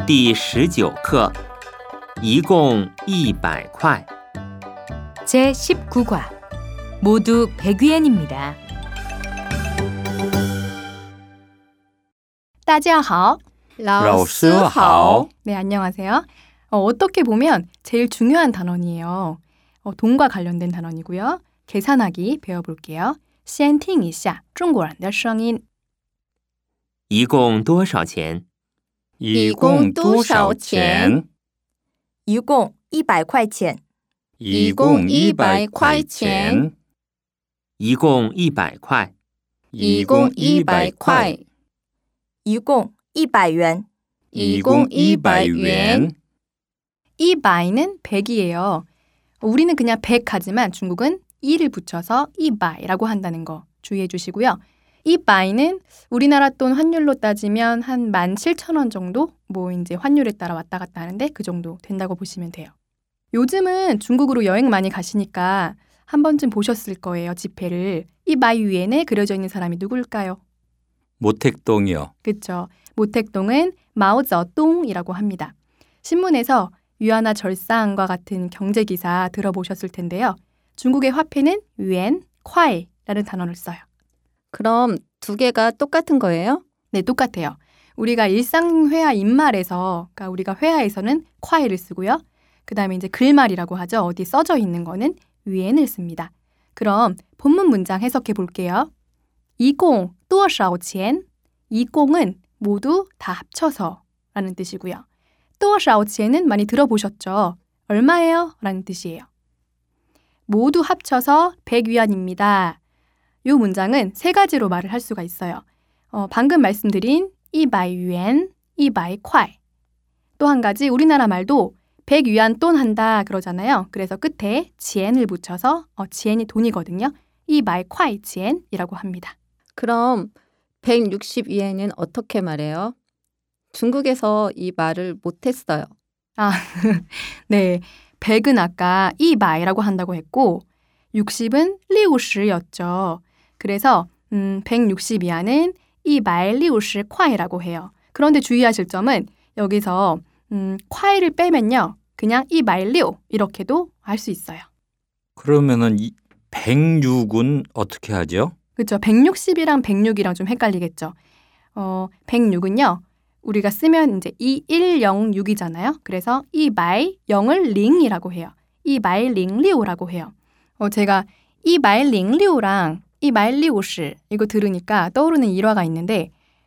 第19课一共100块 제19과 모두 100위엔입니다. 大家好. 老师好. 네, 안녕하세요. 어떻게 보면 제일 중요한 단원이에요. 돈과 관련된 단원이고요. 계산하기 배워볼게요. 先听一下中国人的声音。 一共多少钱？ 一共多少钱？ 一共100块钱。 一共100块钱。 一共100块。 一共100块。 一共100元。 一共100元。 100는 100이에요. 우리는 그냥 100 하지만 중국은 2를 붙여서 100라고 한다는 거 주의해 주시고요. 100는 우리나라 돈 환율로 따지면 한 17,000원 정도? 이제 환율에 따라 왔다 갔다 하는데 그 정도 된다고 보시면 돼요. 요즘은 중국으로 여행 많이 가시니까 한 번쯤 보셨을 거예요, 지폐를. 100 위엔에 그려져 있는 사람이 누굴까요? 모택동이요. 그렇죠. 모택동은 마오쩌둥이라고 합니다. 신문에서 위안화 절상과 같은 경제기사 들어보셨을 텐데요. 중국의 화폐는 위엔, 콰이라는 단어를 써요. 그럼 두 개가 똑같은 거예요? 네, 똑같아요. 우리가 일상회화 인말에서, 그러니까 우리가 회화에서는 콰이를 쓰고요. 그 다음에 이제 글말이라고 하죠. 어디 써져 있는 거는 위엔을 씁니다. 그럼 본문 문장 해석해 볼게요. 一共多少钱? 이공은 모두 다 합쳐서 라는 뜻이고요. 多少钱은 많이 들어보셨죠? 얼마예요? 라는 뜻이에요. 모두 합쳐서 100위안입니다. 이 문장은 세 가지로 말을 할 수가 있어요. 방금 말씀드린 100위안, 100块. 또 한 가지 우리나라 말도 100위안 돈 한다 그러잖아요. 그래서 끝에 지엔을 붙여서 지엔이 돈이거든요. 100块钱이라고 합니다. 그럼 160위엔은 어떻게 말해요? 중국에서 이 말을 못했어요. 네. 100은 아까 100이라고 한다고 했고 60은 60였죠. 그래서 160위안은 160块이라고 해요. 그런데 주의하실 점은 여기서 콰이를 빼면요. 그냥 160 이렇게도 할 수 있어요. 그러면은 106은 어떻게 하죠? 그렇죠. 160이랑 106이랑 좀 헷갈리겠죠. 106은요. 우리가 쓰면 이제 2106이잖아요. 그래서 100을 링이라고 해요. 106라고 해요. 제가 106랑 160 이거 들으니까 떠오르는 일화가 있는데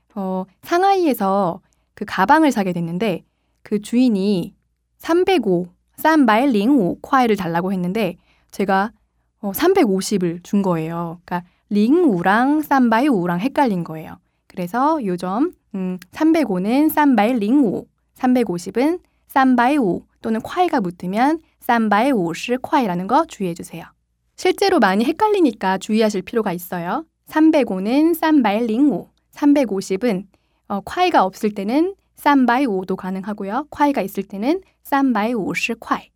상하이에서 그 가방을 사게 됐는데 그 주인이 305, 305 콰이를 달라고 했는데 제가 350을 준 거예요. 그러니까 링우랑 305랑 헷갈린 거예요. 그래서 요점 305는 305, 350은 305 또는 콰이가 붙으면 350 콰이라는 거 주의해 주세요. 실제로 많이 헷갈리니까 주의하실 필요가 있어요. 305는 305, 350은 콰이가 없을 때는 305도 가능하고요. 콰이가 있을 때는 350 콰이.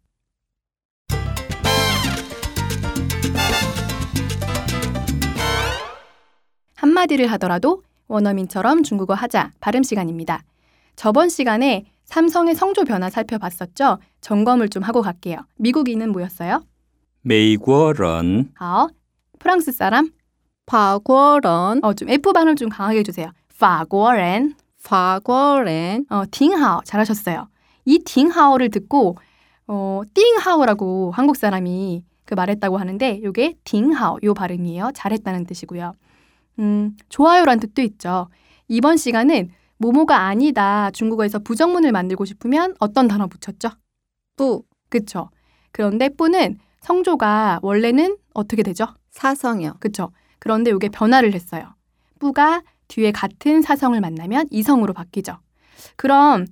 한마디를 하더라도 원어민처럼 중국어 하자 발음 시간입니다. 저번 시간에 삼성의 성조 변화 살펴봤었죠? 점검을 좀 하고 갈게요. 미국인은 뭐였어요? 美国人 프랑스 사람? 法国人 좀 F 발음 좀 강하게 해주세요. 法国人法国人 딩하오 잘하셨어요. 이 딩하오를 듣고 띵하오라고 한국 사람이 말했다고 하는데 이게 딩하오 요 발음이에요. 잘했다는 뜻이고요. 좋아요란 뜻도 있죠. 이번 시간은 뭐뭐가 아니다. 중국어에서 부정문을 만들고 싶으면 어떤 단어 붙였죠? 뿌. 그쵸. 그런데 뿌는 성조가 원래는 어떻게 되죠? 사성이요. 그쵸. 그런데 이게 변화를 했어요. 뿌가 뒤에 같은 사성을 만나면 이성으로 바뀌죠. 그럼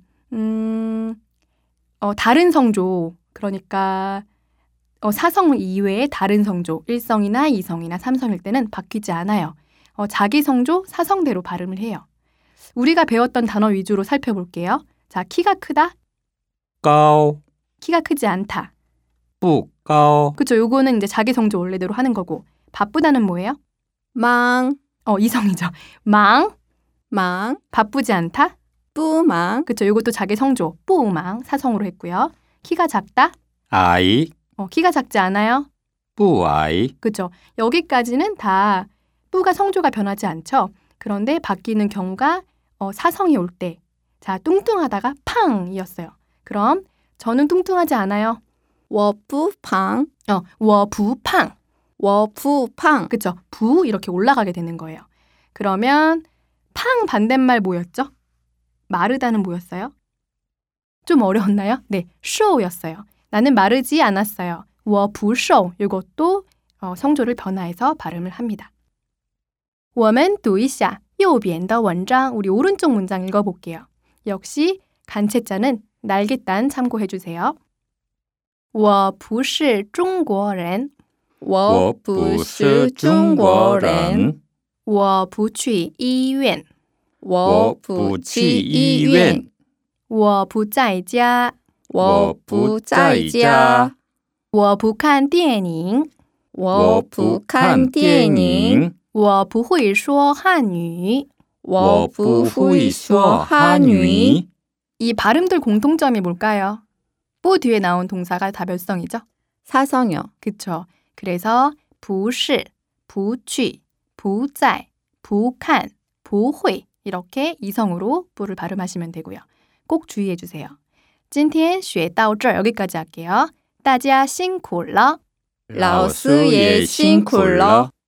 다른 성조, 그러니까 사성 이외의 다른 성조, 1성이나 2성이나 3성일 때는 바뀌지 않아요. 자기 성조, 사성대로 발음을 해요. 우리가 배웠던 단어 위주로 살펴볼게요. 자, 키가 크다. 高 키가 크지 않다. 不高 그쵸, 요거는 이제 자기 성조 원래대로 하는 거고. 바쁘다는 뭐예요? 망. 이성이죠. 망. 망. 바쁘지 않다. 不忙 그쵸. 이것도 자기 성조, 뿌망 사성으로 했고요. 키가 작다? 矮 키가 작지 않아요? 不矮 그쵸. 여기까지는 다 뿌가 성조가 변하지 않죠. 그런데 바뀌는 경우가 사성이 올 때. 자, 뚱뚱하다가 팡이었어요. 그럼 저는 뚱뚱하지 않아요. 我不胖 워부팡. 我不胖 그쵸. 부 이렇게 올라가게 되는 거예요. 그러면 팡 반대말 뭐였죠? 마르다는 뭐였어요? 좀 어려웠나요? 네, 쇼였어요. 나는 마르지 않았어요. 我不瘦. 이것도 성조를 변화해서 발음을 합니다. 我们读一下右边的文章. 우리 오른쪽 문장 읽어볼게요. 역시 간체자는 날개단 참고해 주세요. 我不是中国人我不是中国人我不去医院我不去医院我不在家我不在家我不看电影我不看电影我不会说汉语我不会说汉语 이 발음들 공통점이 뭘까요? 뽀 뒤에 나온 동사가 다 몇 성이죠? 사성요. 그쵸. 그래서 不是, 不去, 不在, 不看, 不会 이렇게 이성으로 뿌를 발음하시면 되고요. 꼭 주의해 주세요. 今天学到这儿 여기까지 할게요. 大家辛苦了老师也辛苦了